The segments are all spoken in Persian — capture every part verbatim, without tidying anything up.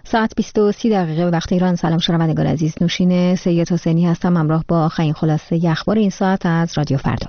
ساعت بیست و سی دقیقه وقت ایران. سلام شنوندگان عزیز، نوشین سید حسینی هستم همراه با آخرین خلاصه اخبار این ساعت از رادیو فردا.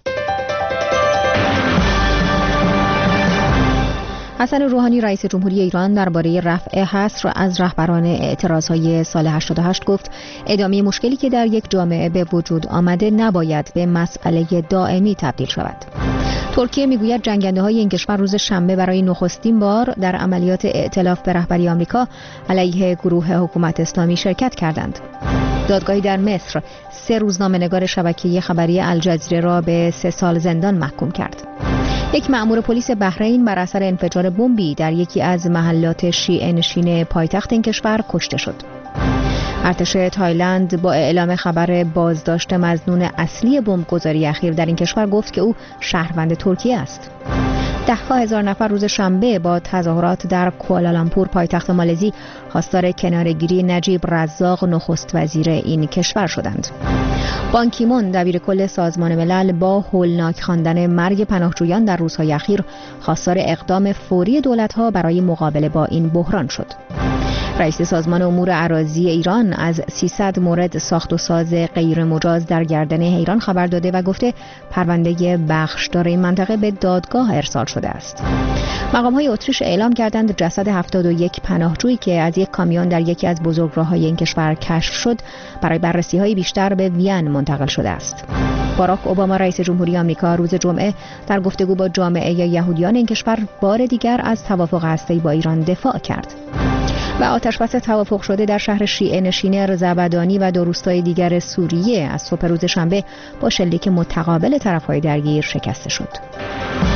حسن روحانی رئیس جمهوری ایران درباره رفع حصر از رهبران اعتراضهای سال هشتاد و هشت گفت ادامه مشکلی که در یک جامعه به وجود آمده نباید به مسئله دائمی تبدیل شود. ترکیه میگوید جنگنده های این کشور روز شنبه برای نخستین بار در عملیات ائتلاف به رهبری آمریکا علیه گروه حکومت اسلامی شرکت کردند. دادگاهی در مصر سه روزنامه‌نگار شبکه خبری الجزیره را به سه سال زندان محکوم کرد. یک مأمور پلیس بحرین بر اثر انفجار بمبی در یکی از محلات شیعه نشین پایتخت این کشور کشته شد. ارتش تایلند با اعلام خبر بازداشت مظنون اصلی بمبگذاری اخیر در این کشور گفت که او شهروند ترکیه است. ده‌ها هزار نفر روز شنبه با تظاهرات در کوالالامپور پایتخت مالزی خواستار کناره‌گیری نجیب رزاق نخست وزیر این کشور شدند. بان کی مون دبیر کل سازمان ملل با هولناک خواندن مرگ پناهجویان در روزهای اخیر خواستار اقدام فوری دولت‌ها برای مقابله با این بحران شد. رئیس سازمان امور اراضی ایران از سیصد مورد ساخت و ساز غیر مجاز در گردن ایران خبر داده و گفته پرونده بخشدار این منطقه به دادگاه ارسال شده است. مقام‌های اتریش اعلام کردند جسد هفتاد و یک پناهجویی که از یک کامیون در یکی از بزرگراه‌های این کشور کشف شد برای بررسی‌های بیشتر به وین منتقل شده است. باراک اوباما رئیس جمهوری آمریکا روز جمعه در گفتگو با جامعه یهودیان این کشور بار دیگر از توافق هسته‌ای با ایران دفاع کرد. و آتشبس توافق شده در شهر شیعه نشین زبدانی و دو روستای دیگر سوریه از صبح روز شنبه با شلیک متقابل طرف‌های درگیر شکسته شد.